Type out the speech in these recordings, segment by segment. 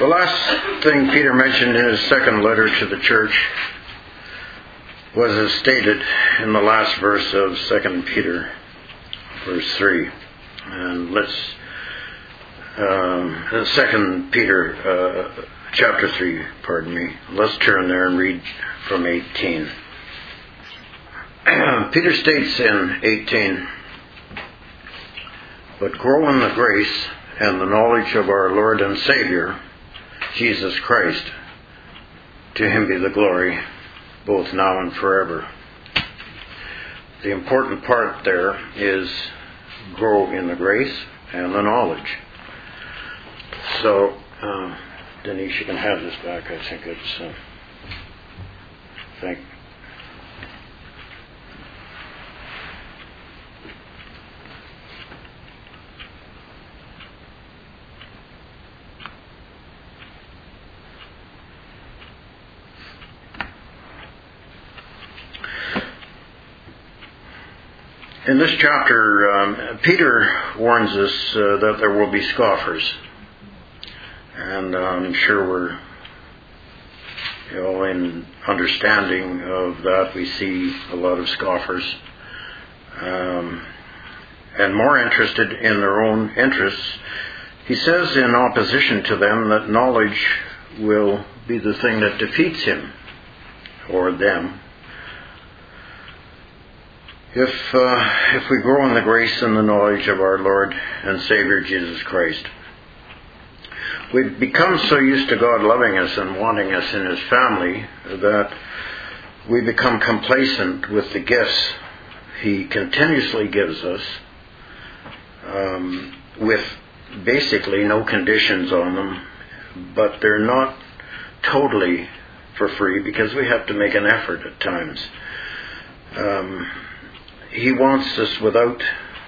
The last thing Peter mentioned in his second letter to the church was as stated in the last verse of 2 Peter, verse 3. And let's, 2 Peter, chapter 3, let's turn there and read from 18. Peter states in 18, "But grow in the grace and the knowledge of our Lord and Savior, Jesus Christ. To him be the glory, both now and forever." The important part there is grow in the grace and the knowledge. So, Denise, you can have this back. I think it's... thank you. In this chapter, Peter warns us that there will be scoffers. And I'm sure we're in understanding of that. We see a lot of scoffers. And more interested in their own interests. He says in opposition to them that knowledge will be the thing that defeats him or them. If we grow in the grace and the knowledge of our Lord and Savior Jesus Christ, we become so used to God loving us and wanting us in His family that we become complacent with the gifts He continuously gives us, with basically no conditions on them, but they're not totally for free because we have to make an effort at times. He wants us without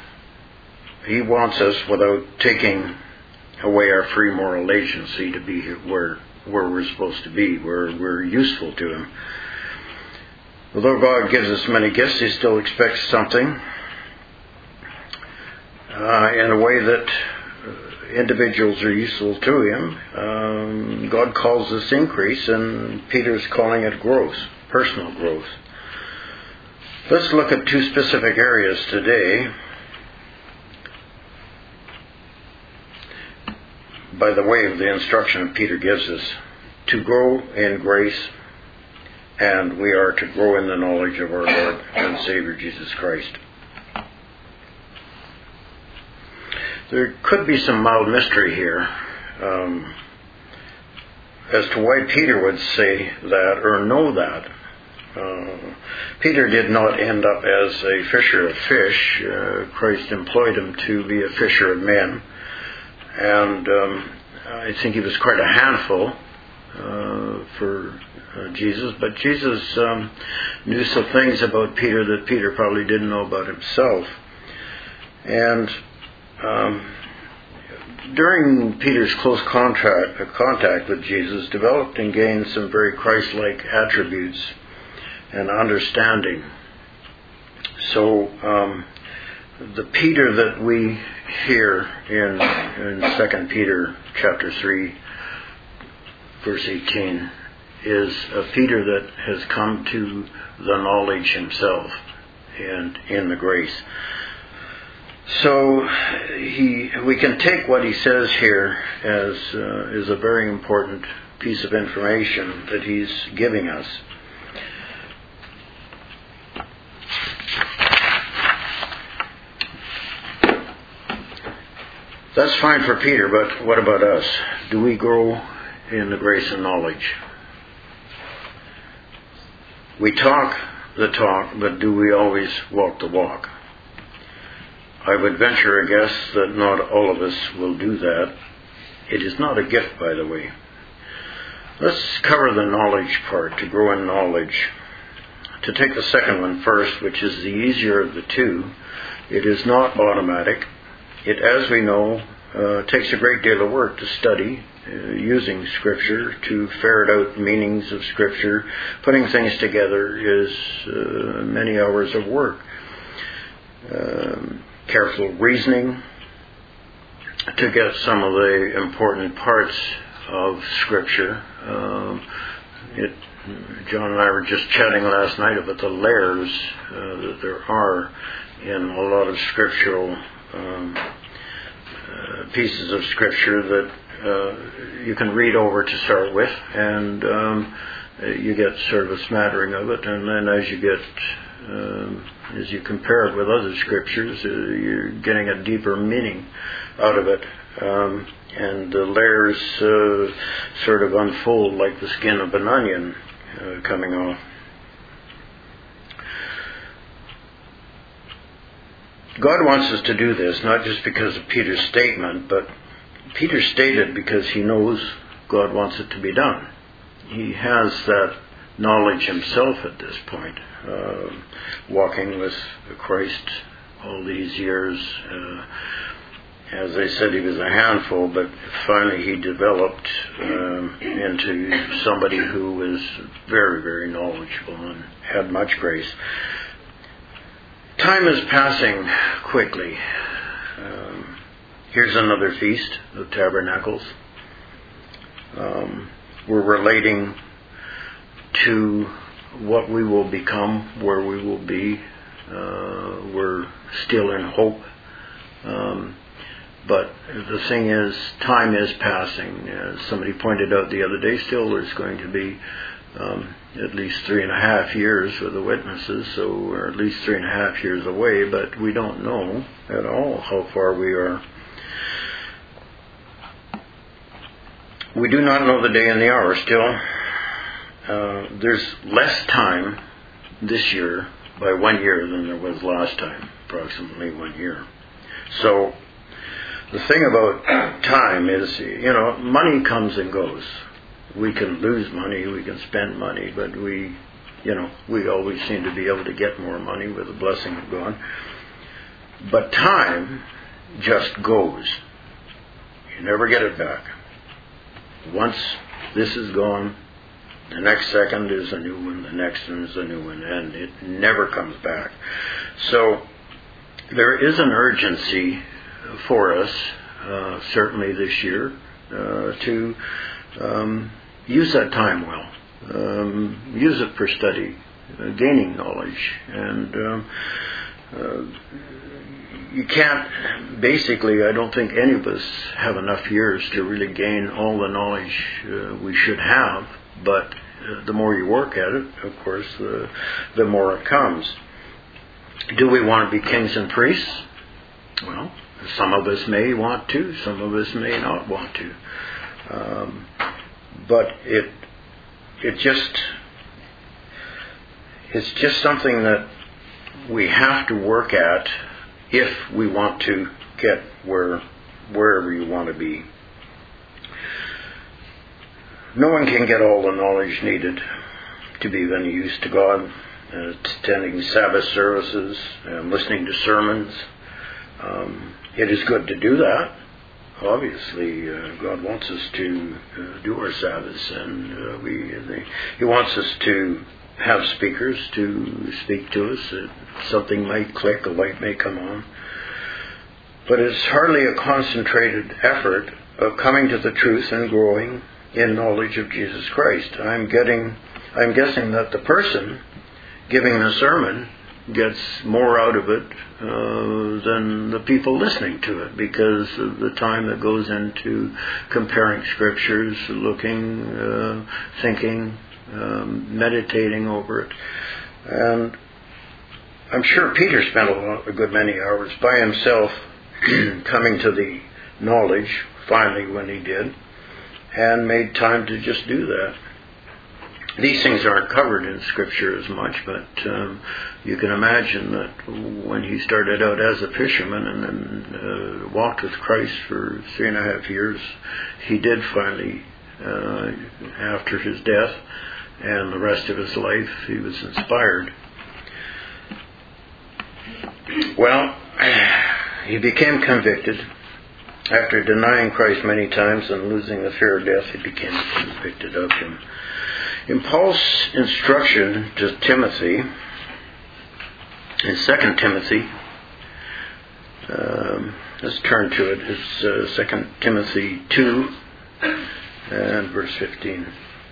taking away our free moral agency to be where we're supposed to be, where we're useful to Him. Although God gives us many gifts, He still expects something in a way that individuals are useful to Him. God calls this increase, and Peter's calling it growth, personal growth. Let's look at two specific areas today. By the way of the instruction Peter gives us, to grow in grace, and we are to grow in the knowledge of our Lord and Savior Jesus Christ. There could be some mild mystery here as to why Peter would say that or know that. Peter did not end up as a fisher of fish. Christ employed him to be a fisher of men. And I think he was quite a handful for Jesus. But Jesus knew some things about Peter that Peter probably didn't know about himself. And during Peter's close contact with Jesus, developed and gained some very Christ-like attributes and understanding. So the Peter that we hear in 2 Peter chapter 3, verse 18, is a Peter that has come to the knowledge himself and in the grace. So we can take what he says here as is a very important piece of information that he's giving us. That's fine for Peter, but what about us? Do we grow in the grace and knowledge? We talk the talk, but do we always walk the walk? I would venture a guess that not all of us will do that. It is not a gift, by the way. Let's cover the knowledge part, to grow in knowledge. To take the second one first, which is the easier of the two, it is not automatic. It, as we know, takes a great deal of work to study using Scripture, to ferret out meanings of Scripture. Putting things together is many hours of work. Careful reasoning to get some of the important parts of Scripture. John and I were just chatting last night about the layers that there are in a lot of scriptural pieces of Scripture that you can read over to start with, and you get sort of a smattering of it, and then as you compare it with other scriptures, you're getting a deeper meaning out of it, and the layers sort of unfold like the skin of an onion coming off. God wants us to do this, not just because of Peter's statement, but Peter stated because he knows God wants it to be done. He has that knowledge himself at this point, walking with Christ all these years. As I said, he was a handful, but finally he developed into somebody who was very, very knowledgeable and had much grace. Time is passing quickly. Here's another Feast of Tabernacles. We're relating to what we will become, where we will be. We're still in hope. But the thing is, time is passing. As somebody pointed out the other day, still there's going to be at least 3.5 years with the witnesses, so we're at least 3.5 years away, but we don't know at all how far we are. We do not know the day and the hour still. There's less time this year by 1 year than there was last time, approximately 1 year. So the thing about time is, money comes and goes. We can lose money, we can spend money, but we always seem to be able to get more money with the blessing of God. But time just goes. You never get it back. Once this is gone, the next second is a new one, the next one is a new one, and it never comes back. So there is an urgency for us, certainly this year, to use that time well. Use it for study, gaining knowledge, and you can't, basically, I don't think any of us have enough years to really gain all the knowledge we should have, but the more you work at it, of course, the more it comes. Do we want to be kings and priests? Well, some of us may want to, some of us may not want to. But it's just something that we have to work at if we want to get wherever you want to be. No one can get all the knowledge needed to be of any use to God. Attending Sabbath services and listening to sermons. It is good to do that. Obviously, God wants us to do our Sabbaths, and He wants us to have speakers to speak to us. Something might click, a light may come on. But it's hardly a concentrated effort of coming to the truth and growing in knowledge of Jesus Christ. I'm guessing that the person giving the sermon gets more out of it than the people listening to it, because of the time that goes into comparing scriptures, looking, thinking, meditating over it. And I'm sure Peter spent a good many hours by himself coming to the knowledge, finally, when he did, and made time to just do that. These things aren't covered in Scripture as much, but you can imagine that when he started out as a fisherman and then walked with Christ for 3.5 years, he did finally, after his death and the rest of his life, he was inspired. Well, he became convicted. After denying Christ many times and losing the fear of death, he became convicted of him. In Paul's instruction to Timothy, in 2 Timothy, let's turn to it. It's 2 Timothy 2, and verse 15.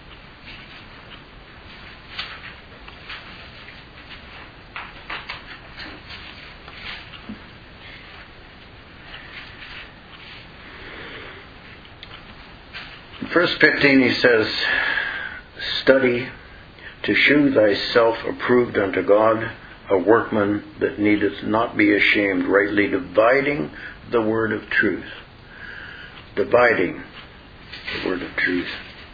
In verse 15 he says, "Study to shew thyself approved unto God, a workman that needeth not be ashamed, rightly dividing the word of truth." Dividing the word of truth.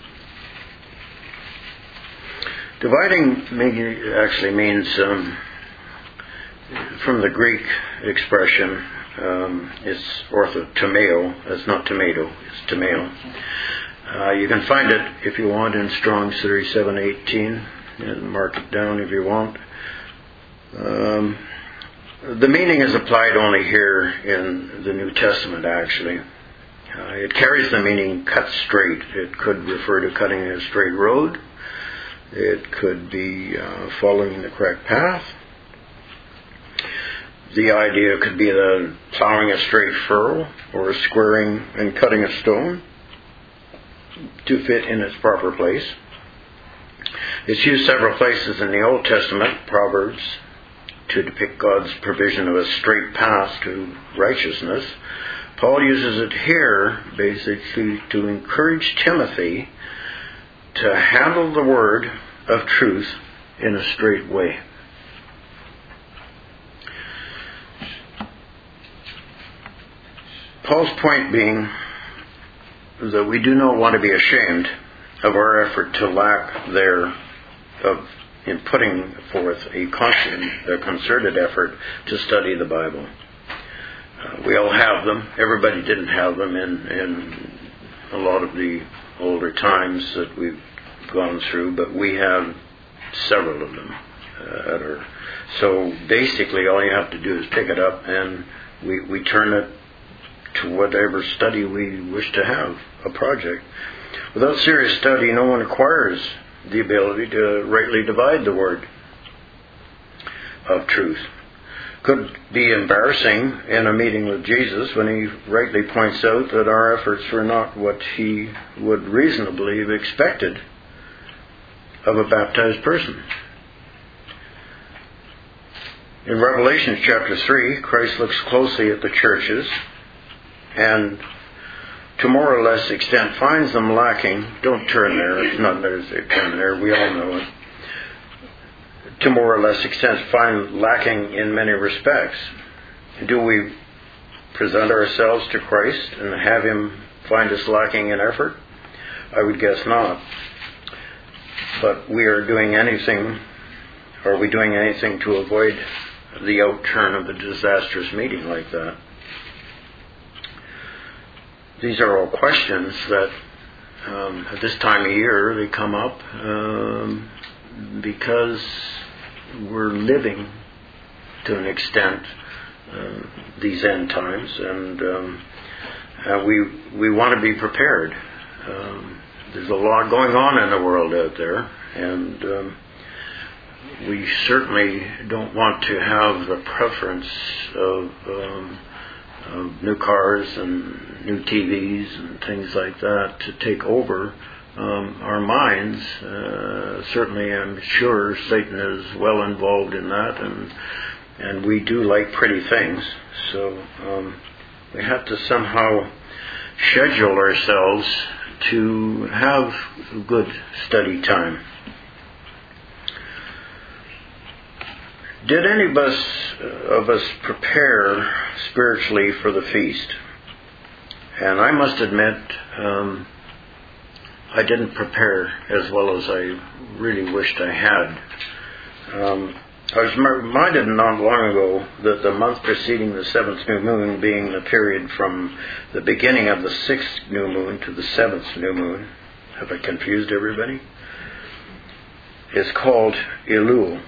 Dividing actually means, from the Greek expression, it's orthotomeo. It's not tomato, it's tomeo. You can find it, if you want, in Strong's 3718, and mark it down if you want. The meaning is applied only here in the New Testament, actually. It carries the meaning cut straight. It could refer to cutting a straight road. It could be following the correct path. The idea could be the plowing a straight furrow, or squaring and cutting a stone to fit in its proper place. It's used several places in the Old Testament, Proverbs, to depict God's provision of a straight path to righteousness. Paul uses it here basically to encourage Timothy to handle the word of truth in a straight way. Paul's point being that we do not want to be ashamed of our effort to lack in putting forth a concerted effort to study the Bible. We all have them. Everybody didn't have them in a lot of the older times that we've gone through, but we have several of them. So basically all you have to do is pick it up, and we turn it to whatever study we wish to have, a project. Without serious study, no one acquires the ability to rightly divide the word of truth. Could be embarrassing in a meeting with Jesus when he rightly points out that our efforts were not what he would reasonably have expected of a baptized person. In Revelation chapter 3, Christ looks closely at the churches and to more or less extent finds them lacking. Don't turn there. It's not there. Turn there. We all know it. To more or less extent find lacking in many respects. Do we present ourselves to Christ and have him find us lacking in effort? I would guess not. But are we doing anything to avoid the outturn of a disastrous meeting like that? These are all questions that at this time of year they come up because we're living to an extent these end times, and we want to be prepared. There's a lot going on in the world out there, and we certainly don't want to have the preference of new cars and new TVs and things like that to take over our minds. Certainly I'm sure Satan is well involved in that, and we do like pretty things, so we have to somehow schedule ourselves to have good study time. Did any of us prepare spiritually for the feast? And I must admit, I didn't prepare as well as I really wished I had. I was reminded not long ago that the month preceding the seventh new moon, being the period from the beginning of the sixth new moon to the seventh new moon, have I confused everybody? Is called Elul.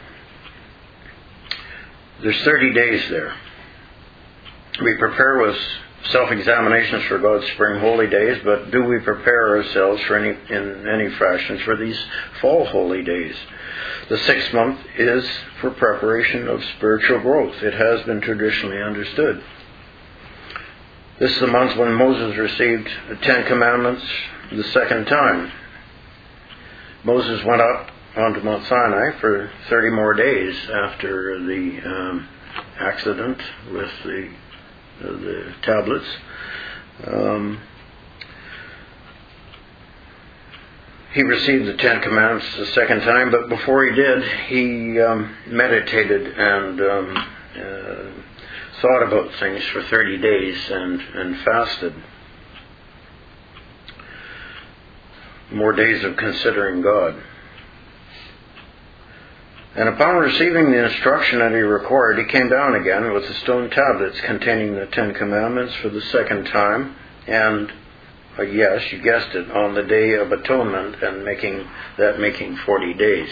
There's 30 days there. We prepare with self-examinations for God's spring holy days, but do we prepare ourselves in any fashion for these fall holy days? The 6th month is for preparation of spiritual growth. It has been traditionally understood. This is the month when Moses received the 10 Commandments the second time. Moses went up onto Mount Sinai for 30 more days after the accident with the tablets. He received the Ten Commandments the second time, but before he did, he meditated and thought about things for 30 days and fasted. More days of considering God. And upon receiving the instruction that he required, he came down again with the stone tablets containing the Ten Commandments for the second time, and yes, you guessed it, on the Day of Atonement, and making 40 days.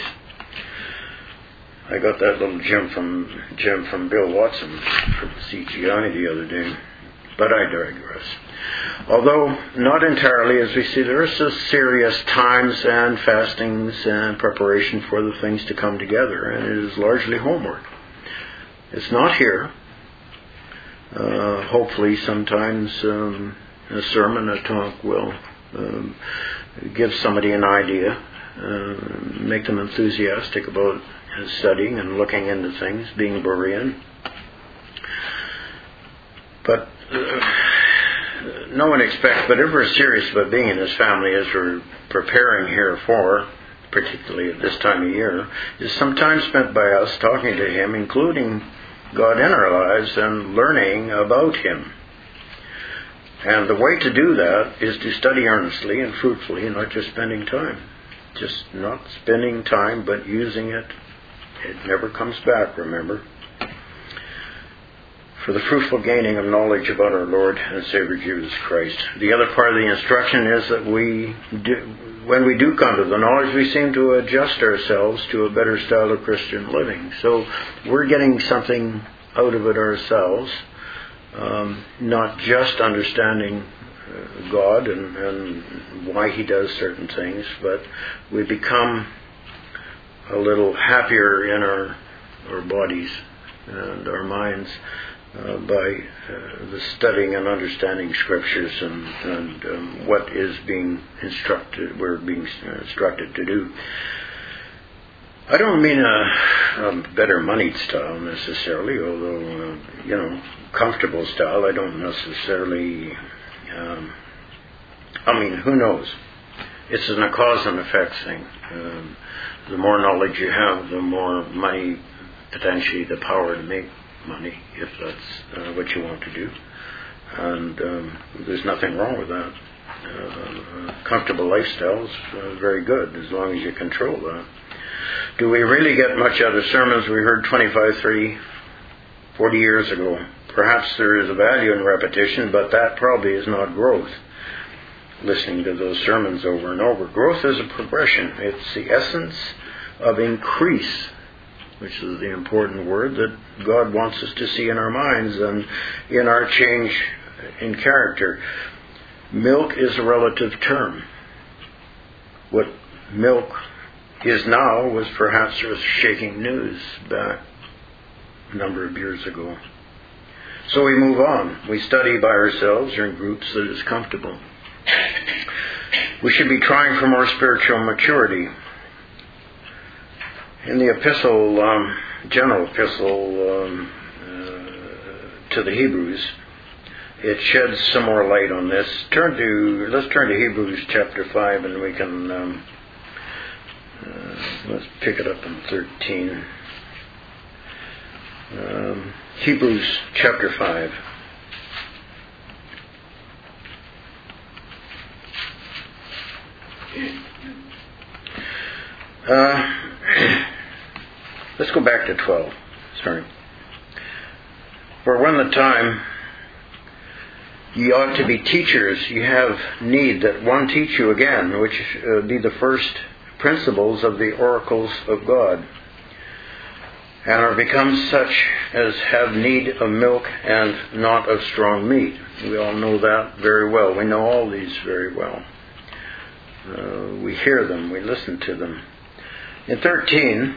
I got that little gem from Bill Watson from CGI the other day, but I digress. Although not entirely, as we see, there are serious times and fastings and preparation for the things to come together, and it is largely homework. It's not here. Hopefully sometimes a sermon, a talk will give somebody an idea, make them enthusiastic about studying and looking into things, being Berean. But no one expects, but if we're serious about being in His family, as we're preparing here for, particularly at this time of year, is some time spent by us talking to Him, including God in our lives, and learning about Him. And the way to do that is to study earnestly and fruitfully, and not just spending time. Just not spending time, but using it. It never comes back, remember. For the fruitful gaining of knowledge about our Lord and Savior Jesus Christ. The other part of the instruction is that when we do come to the knowledge, we seem to adjust ourselves to a better style of Christian living. So we're getting something out of it ourselves, not just understanding God and why He does certain things, but we become a little happier in our bodies and our minds by the studying and understanding Scriptures and what is being instructed, we're being instructed to do. I don't mean a better moneyed style necessarily, although, comfortable style. I don't necessarily, who knows? It's a cause and effect thing. The more knowledge you have, the more money, potentially the power to make money, if that's what you want to do. And there's nothing wrong with that. Comfortable lifestyle is very good, as long as you control that. Do we really get much out of sermons we heard 25, 30, 40 years ago? Perhaps there is a value in repetition, but that probably is not growth. Listening to those sermons over and over. Growth is a progression. It's the essence of increase, which is the important word that God wants us to see in our minds and in our change in character. Milk is a relative term. What milk is now was perhaps earth-shaking news back a number of years ago. So we move on. We study by ourselves or in groups that is comfortable. We should be trying for more spiritual maturity. In the epistle, general epistle to the Hebrews, it sheds some more light on this. Let's turn to Hebrews chapter 5, and we can let's pick it up in 13. Hebrews chapter 5. Let's go back to 12. Sorry. For when the time ye ought to be teachers, ye have need that one teach you again, which be the first principles of the oracles of God, and are become such as have need of milk and not of strong meat. We all know that very well. We know all these very well. We hear them, we listen to them. In 13,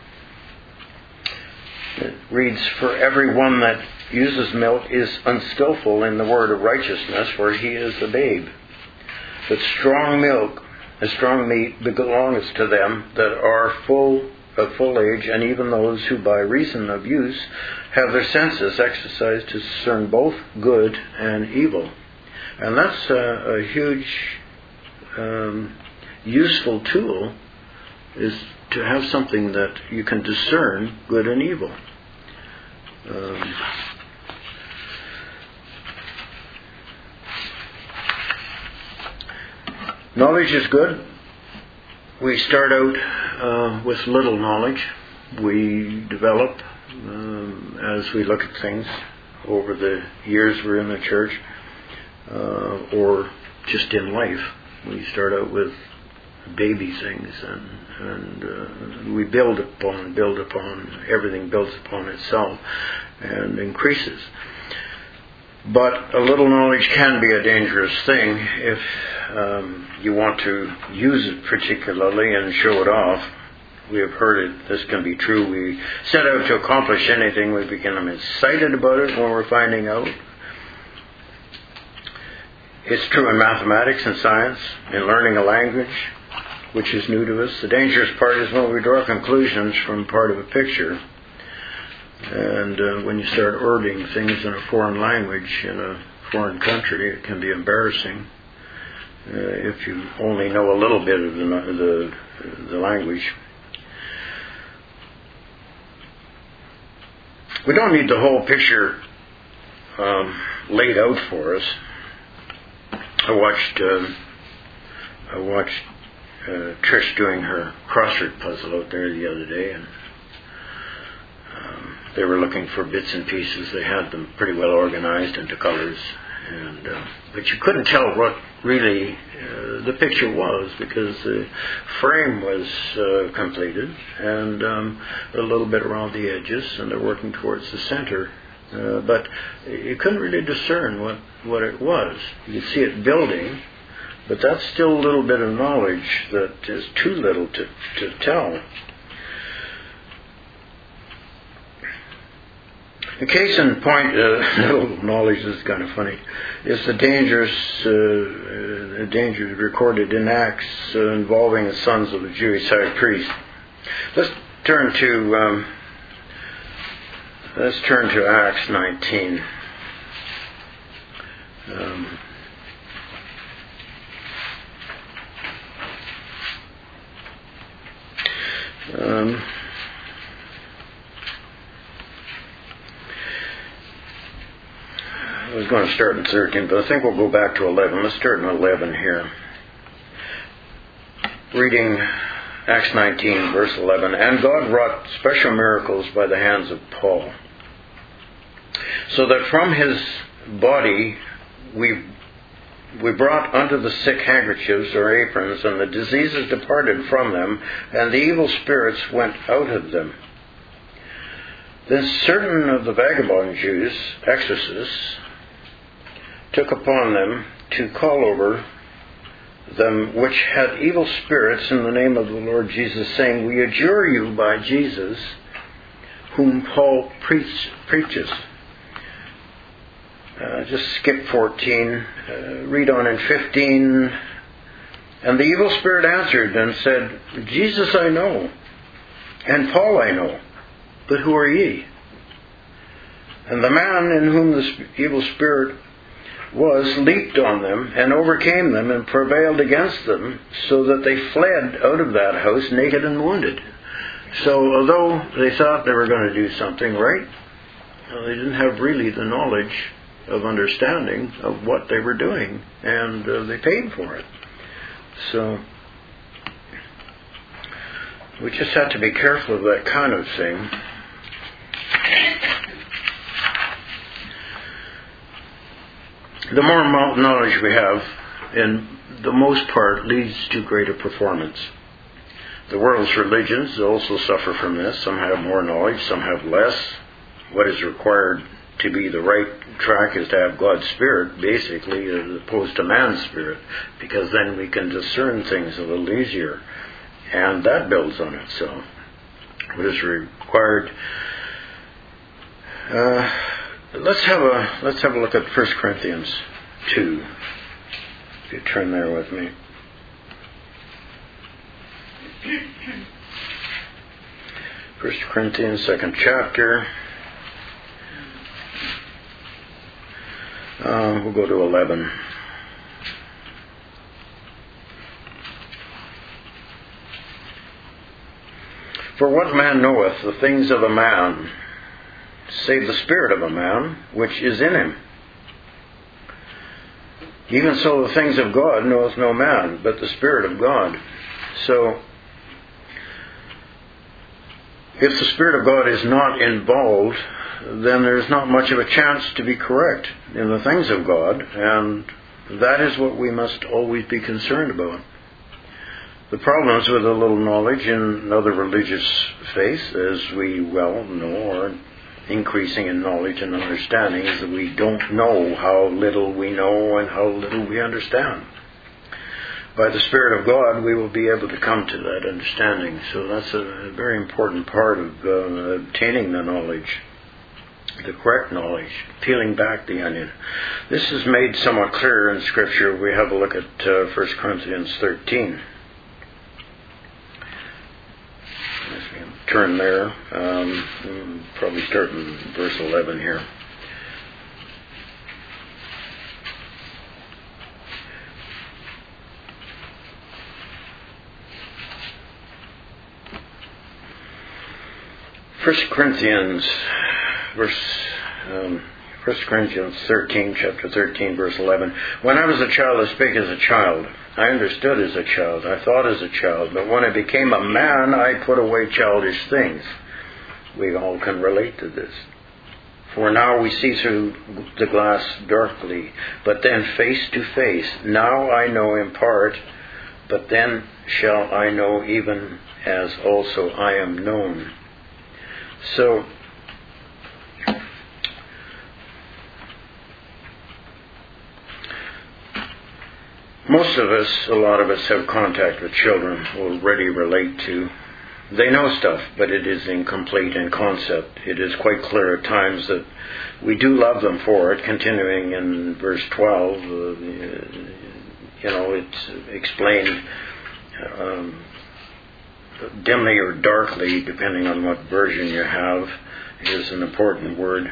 it reads, for every one that uses milk is unskillful in the word of righteousness, for he is a babe. But strong milk and strong meat belongs to them that are of full age, and even those who by reason of use have their senses exercised to discern both good and evil. And that's a huge useful tool, is to have something that you can discern good and evil. Knowledge is good. We start out with little knowledge. We develop as we look at things over the years we're in the church, or just in life. We start out with baby things, and we build upon, everything builds upon itself and increases. But a little knowledge can be a dangerous thing if you want to use it particularly and show it off. We have heard it, this can be true. We set out to accomplish anything, we become excited about it when we're finding out. It's true in mathematics and science, in learning a language, which is new to us. The dangerous part is when we draw conclusions from part of a picture. And when you start ordering things in a foreign language, in a foreign country, it can be embarrassing. If you only know a little bit of the language. We don't need the whole picture laid out for us. I watched Trish doing her crossword puzzle out there the other day, and they were looking for bits and pieces. They had them pretty well organized into colors, and but you couldn't tell what really the picture was, because the frame was completed, and a little bit around the edges, and they're working towards the center. But you couldn't really discern what it was. You could see it building, but that's still a little bit of knowledge that is too little to tell. The case in point, little knowledge is kind of funny, is the dangers recorded in Acts involving the sons of the Jewish high priest. Let's turn to Acts 19. I was going to start in 13, but I think we'll go back to 11. Let's start in 11 here. Reading Acts 19, verse 11. And God wrought special miracles by the hands of Paul, so that from his body we brought unto the sick handkerchiefs or aprons, and the diseases departed from them, and the evil spirits went out of them. Then certain of the vagabond Jews, exorcists, took upon them to call over them which had evil spirits in the name of the Lord Jesus, saying, We adjure you by Jesus, whom Paul preaches. Just skip 14, read on in 15. And the evil spirit answered and said, Jesus I know, and Paul I know, but who are ye? And the man in whom the evil spirit was leaped on them and overcame them and prevailed against them, so that they fled out of that house naked and wounded. So although they thought they were going to do something right, they didn't have really the knowledge of understanding of what they were doing, and they paid for it. So we just have to be careful of that kind of thing. The more knowledge we have, in the most part, leads to greater performance. The world's religions also suffer from this. Some have more knowledge, some have less. What is required to be the right track is to have God's Spirit, basically, as opposed to man's spirit, because then we can discern things a little easier, and that builds on itself. What is required? Let's have a look at 1 Corinthians 2. If you turn there with me. 1 Corinthians, 2nd chapter. We'll go to 11. For what man knoweth the things of a man, save the spirit of a man, which is in him? Even so the things of God knoweth no man, but the Spirit of God. So, if the Spirit of God is not involved, then there's not much of a chance to be correct in the things of God, and that is what we must always be concerned about. The problems with a little knowledge in other religious faiths, as we well know, are increasing in knowledge and understanding, is that we don't know how little we know and how little we understand. By the Spirit of God, we will be able to come to that understanding. So that's a very important part of obtaining the knowledge, the correct knowledge, peeling back the onion. This is made somewhat clearer in Scripture. We have a look at 1 Corinthians 13. Turn there. Probably start in verse 11 here. First Corinthians 13, chapter 13, verse 11. When I was a child, I spake as a child. I understood as a child. I thought as a child. But when I became a man, I put away childish things. We all can relate to this. For now we see through the glass darkly, but then face to face. Now I know in part, but then shall I know even as also I am known. So, most of us, a lot of us, have contact with children who already relate to. They know stuff, but it is incomplete in concept. It is quite clear at times that we do love them for it. Continuing in verse 12, it's explained dimly or darkly, depending on what version you have, is an important word.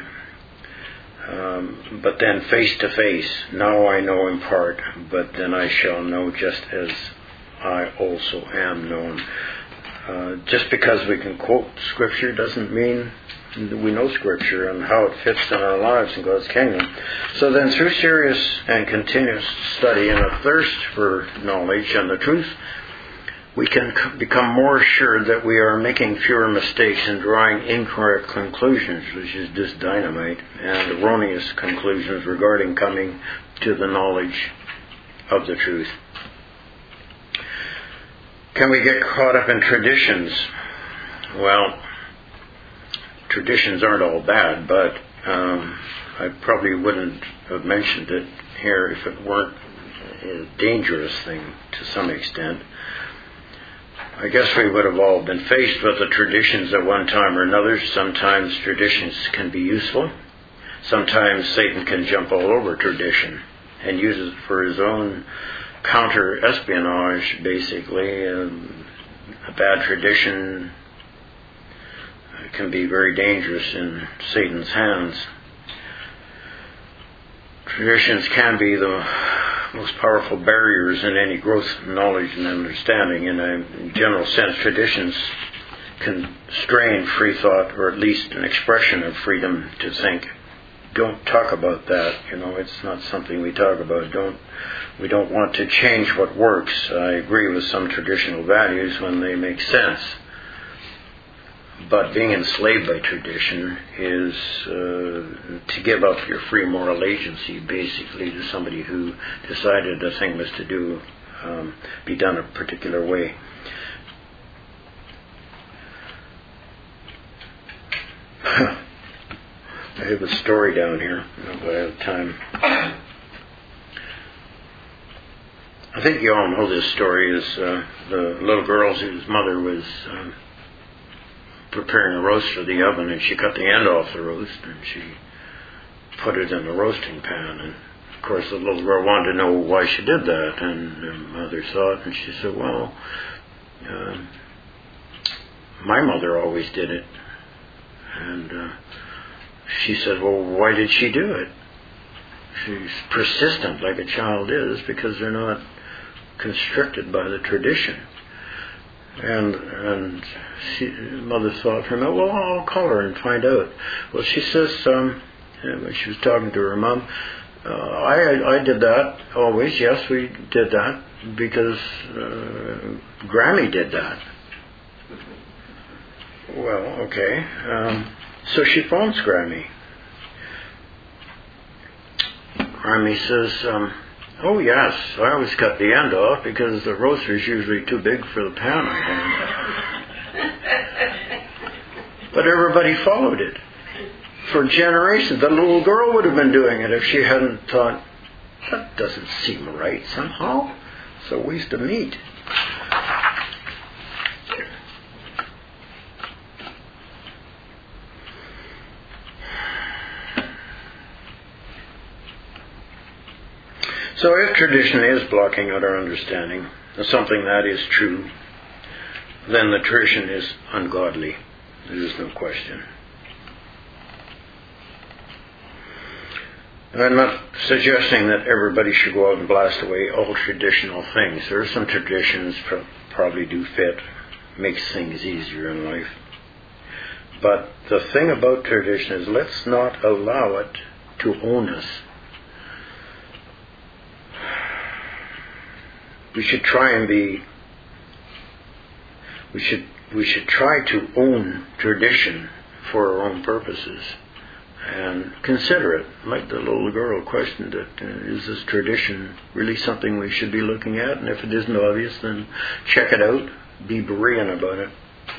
But then face to face, now I know in part, but then I shall know just as I also am known. Just because we can quote Scripture doesn't mean that we know Scripture and how it fits in our lives in God's kingdom. So then through serious and continuous study and a thirst for knowledge and the truth, we can become more assured that we are making fewer mistakes and drawing incorrect conclusions, which is just dynamite, and erroneous conclusions regarding coming to the knowledge of the truth. Can we get caught up in traditions? Well, traditions aren't all bad, but I probably wouldn't have mentioned it here if it weren't a dangerous thing to some extent. I guess we would have all been faced with the traditions at one time or another. Sometimes traditions can be useful. Sometimes Satan can jump all over tradition and use it for his own counter-espionage, basically. A bad tradition can be very dangerous in Satan's hands. Traditions can be the most powerful barriers in any growth, knowledge, and understanding. In a general sense, traditions constrain free thought, or at least an expression of freedom to think. Don't talk about that. It's not something we talk about. We don't want to change what works. I agree with some traditional values when they make sense. But being enslaved by tradition is to give up your free moral agency, basically, to somebody who decided a thing was to be done a particular way. I have a story down here, if I have time. I think you all know this story. Is the little girl whose mother was preparing a roast for the oven, and she cut the end off the roast and she put it in the roasting pan, and of course, the little girl wanted to know why she did that, and her mother thought, and she said, well, my mother always did it. And she said, well, why did she do it? She's persistent like a child is because they're not constricted by the tradition. And mother thought for a minute, well, I'll call her and find out. Well, she says, when she was talking to her mom, I did that always. Yes, we did that because Grammy did that. Well, okay. So she phones Grammy. Grammy says, oh yes, I always cut the end off because the roaster's usually too big for the pan I had. But everybody followed it. For generations, the little girl would have been doing it if she hadn't thought, that doesn't seem right somehow. It's a waste of meat. So if tradition is blocking out our understanding of something that is true, then the tradition is ungodly. There is no question. I'm not suggesting that everybody should go out and blast away all traditional things. There are some traditions probably do fit, makes things easier in life. But the thing about tradition is let's not allow it to own us. We should try and we should try to own tradition for our own purposes and consider it. Like the little girl questioned it, is this tradition really something we should be looking at? And if it isn't obvious, then check it out. Be Berean about it.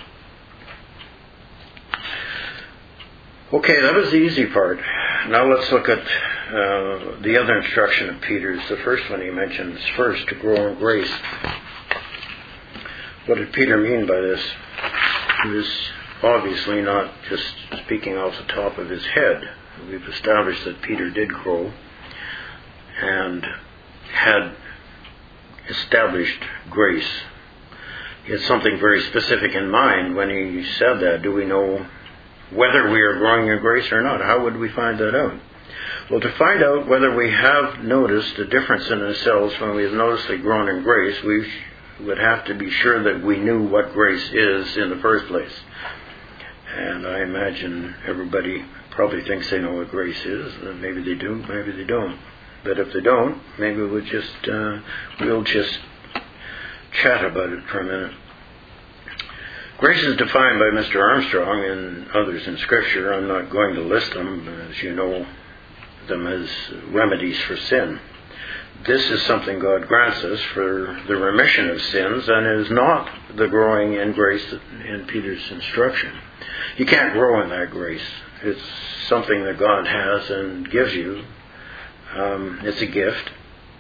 Okay, that was the easy part. Now let's look at the other instruction of Peter's. The first one he mentions first, to grow in grace. What did Peter mean by this? He was obviously not just speaking off the top of his head. We've established that Peter did grow and had established grace. He had something very specific in mind when he said that. Do we know whether we are growing in grace or not? How would we find that out? Well, to find out whether we have noticed a difference in ourselves when we have noticeably grown in grace, we would have to be sure that we knew what grace is in the first place. And I imagine everybody probably thinks they know what grace is. Maybe they do, maybe they don't. But if they don't, maybe we'll just chat about it for a minute. Grace is defined by Mr. Armstrong and others in Scripture. I'm not going to list them, as you know them as remedies for sin. This is something God grants us for the remission of sins and is not the growing in grace in Peter's instruction. You can't grow in that grace. It's something that God has and gives you. It's a gift.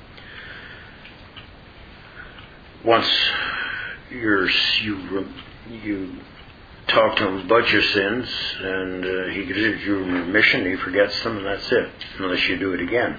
Once you talk to him about your sins and he gives you remission, he forgets them, and that's it, unless you do it again.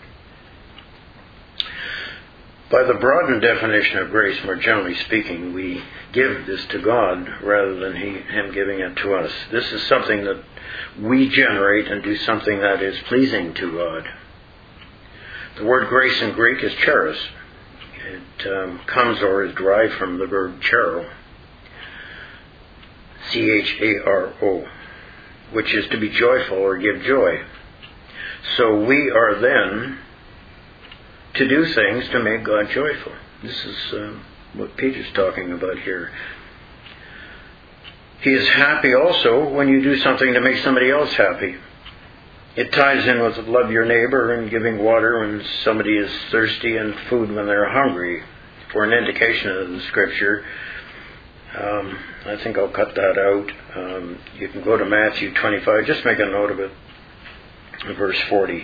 By the broadened definition of grace, more generally speaking, we give this to God rather than Him giving it to us. This is something that we generate and do something that is pleasing to God. The word grace in Greek is charis. It comes or is derived from the verb charo, C-H-A-R-O, which is to be joyful or give joy. So we are then to do things to make God joyful. This is what Peter's talking about here. He is happy also when you do something to make somebody else happy. It ties in with love your neighbor and giving water when somebody is thirsty and food when they're hungry. For an indication of the Scripture, I think I'll cut that out. You can go to Matthew 25. Just make a note of it. Verse 40.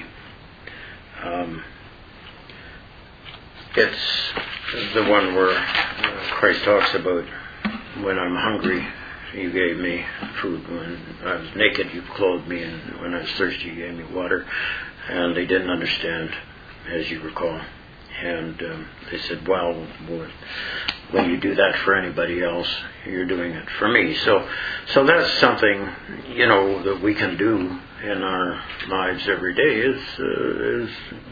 It's the one where Christ talks about, when I'm hungry, you gave me food. When I was naked, you clothed me. And when I was thirsty, you gave me water. And they didn't understand as you recall. And they said, well, when you do that for anybody else, you're doing it for me. So that's something, that we can do in our lives every day is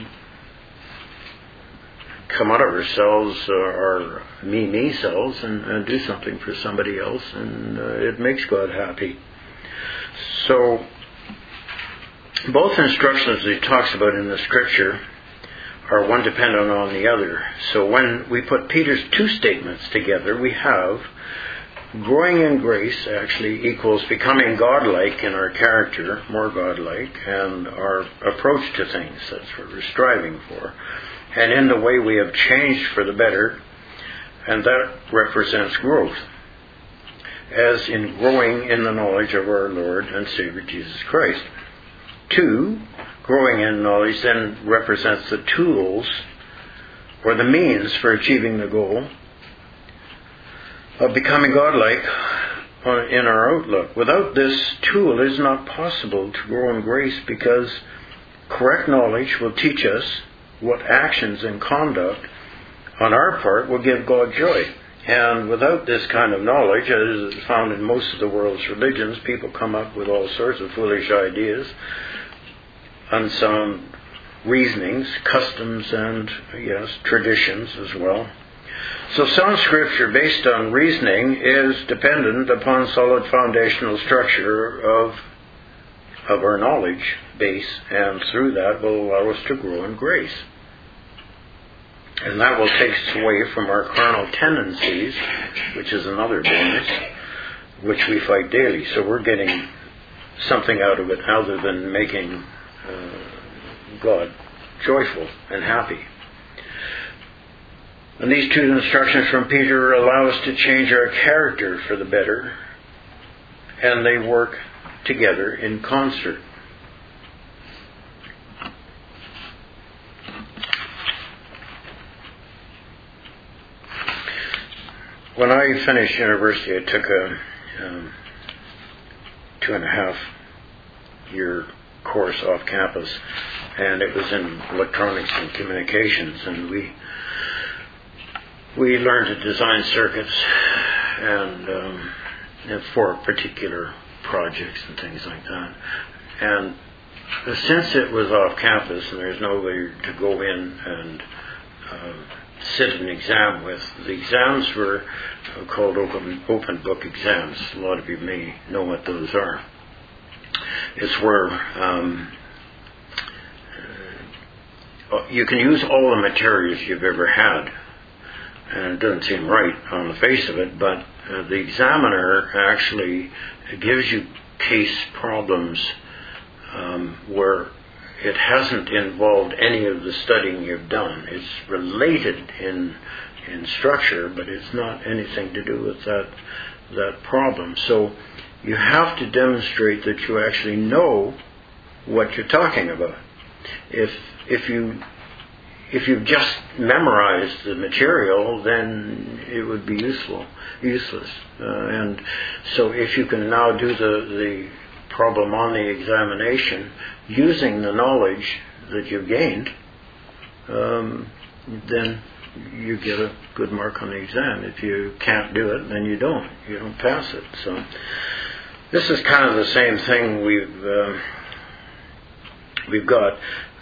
come out of ourselves, our me selves, and do something for somebody else, and it makes God happy. So both instructions he talks about in the Scripture are one dependent on the other. So when we put Peter's two statements together, we have growing in grace actually equals becoming godlike in our character, more godlike, and our approach to things. That's what we're striving for. And in the way we have changed for the better, and that represents growth, as in growing in the knowledge of our Lord and Savior Jesus Christ. 2, growing in knowledge then represents the tools or the means for achieving the goal of becoming godlike in our outlook. Without this tool, it is not possible to grow in grace, because correct knowledge will teach us what actions and conduct on our part will give God joy. And without this kind of knowledge, as is found in most of the world's religions, people come up with all sorts of foolish ideas, unsound reasonings, customs, and, yes, traditions as well. So sound Scripture based on reasoning is dependent upon solid foundational structure of our knowledge base, and through that will allow us to grow in grace. And that will take us away from our carnal tendencies, which is another bonus, which we fight daily. So we're getting something out of it other than making God joyful and happy. And these two instructions from Peter allow us to change our character for the better, and they work together in concert. When I finished university, I took a 2.5-year course off campus, and it was in electronics and communications, and we learned to design circuits and for particular projects and things like that. And since it was off campus and there's nobody to go in and sit an exam with, the exams were called open book exams. A lot of you may know what those are. It's where you can use all the materials you've ever had, and it doesn't seem right on the face of it, but the examiner actually gives you case problems where it hasn't involved any of the studying you've done. It's related in structure, but it's not anything to do with that problem. So you have to demonstrate that you actually know what you're talking about. If you've just memorized the material, then it would be useless. And so if you can now do the problem on the examination using the knowledge that you've gained, then you get a good mark on the exam. If you can't do it, then you don't pass it. So this is kind of the same thing we've got.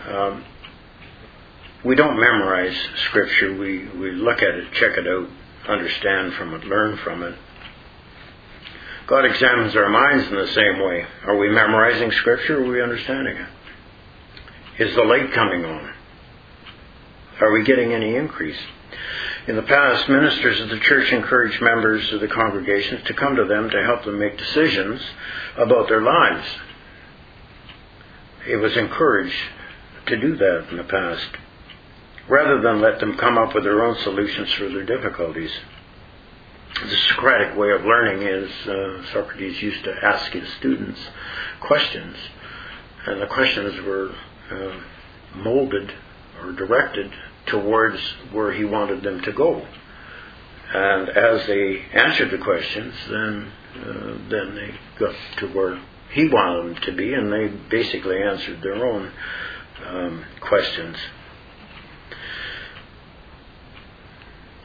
We don't memorize Scripture. We look at it, check it out, understand from it, learn from it. God examines our minds in the same way. Are we memorizing Scripture, or are we understanding it? Is the light coming on? Are we getting any increase? In the past, ministers of the church encouraged members of the congregations to come to them to help them make decisions about their lives. It was encouraged to do that in the past, rather than let them come up with their own solutions for their difficulties. The Socratic way of learning is Socrates used to ask his students questions, and the questions were molded or directed towards where he wanted them to go. And as they answered the questions, then they got to where he wanted them to be, and they basically answered their own questions.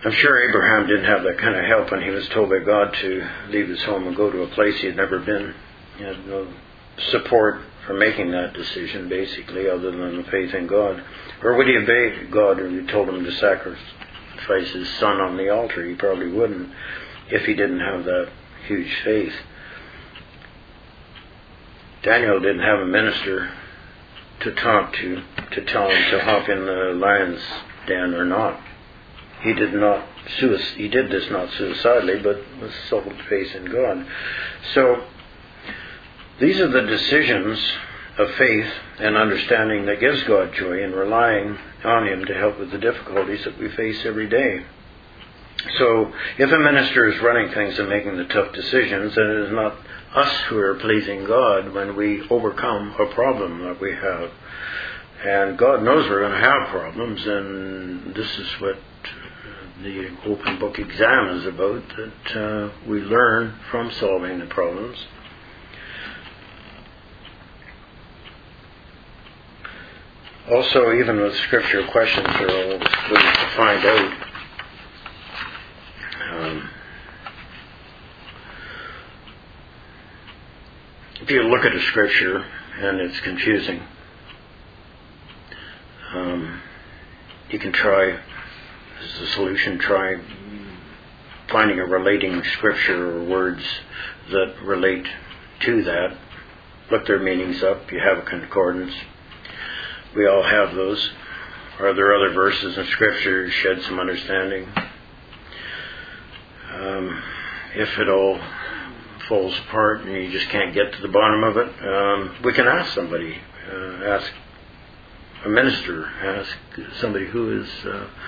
I'm sure Abraham didn't have that kind of help when he was told by God to leave his home and go to a place he had never been. He had no support for making that decision, basically, other than the faith in God. Or would he obey God if he told him to sacrifice his son on the altar? He probably wouldn't if he didn't have that huge faith. Daniel didn't have a minister to talk to tell him to hop in the lion's den or not. He did this not suicidally, but with solid faith in God. So these are the decisions of faith and understanding that gives God joy, and relying on Him to help with the difficulties that we face every day. So if a minister is running things and making the tough decisions, then it is not us who are pleasing God when we overcome a problem that we have. And God knows we're going to have problems, and this is what the open book exam is about, that we learn from solving the problems. Also, even with scripture questions, are always good to find out. If you look at a scripture and it's confusing, you can try, as a solution, try finding a relating scripture or words that relate to that. Look their meanings up. You have a concordance. We all have those. Are there other verses in scripture shed some understanding? If it all falls apart and you just can't get to the bottom of it, we can ask somebody, ask a minister, ask somebody who is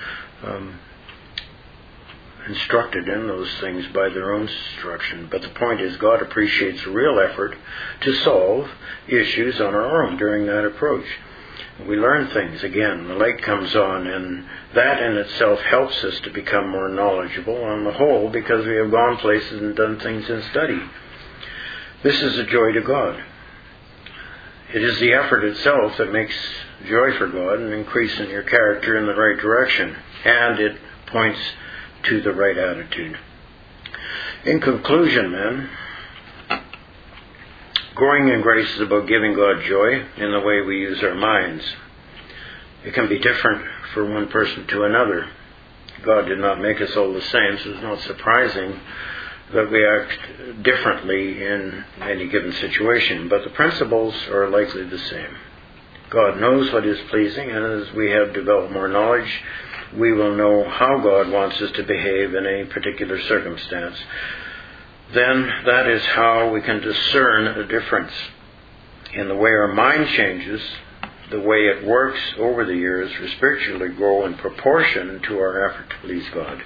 instructed in those things by their own instruction. But the point is, God appreciates a real effort to solve issues on our own during that approach. We learn things. Again, the light comes on, and that in itself helps us to become more knowledgeable on the whole, because we have gone places and done things in study. This is a joy to God. It is the effort itself that makes joy for God and increasing your character in the right direction, and it points to the right attitude. In conclusion, then, growing in grace is about giving God joy in the way we use our minds. It can be different for one person to another. God did not make us all the same, so it's not surprising that we act differently in any given situation. But the principles are likely the same. God knows what is pleasing, and as we have developed more knowledge, we will know how God wants us to behave in any particular circumstance. Then that is how we can discern a difference in the way our mind changes, the way it works over the years, or spiritually grow in proportion to our effort to please God.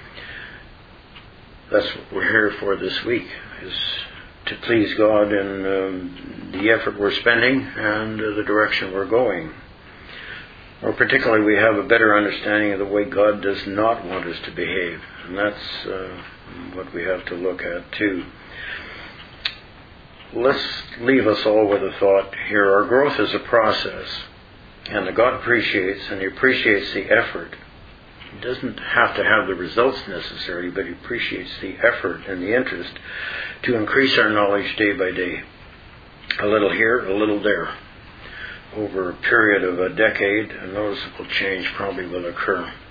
That's what we're here for this week, is to please God in the effort we're spending and the direction we're going. Or particularly, we have a better understanding of the way God does not want us to behave. And that's what we have to look at too. Let's leave us all with a thought here. Our growth is a process, and that God appreciates, and He appreciates the effort. He doesn't have to have the results necessarily, but He appreciates the effort and the interest to increase our knowledge day by day. A little here, a little there. Over a period of a decade, a noticeable change probably will occur.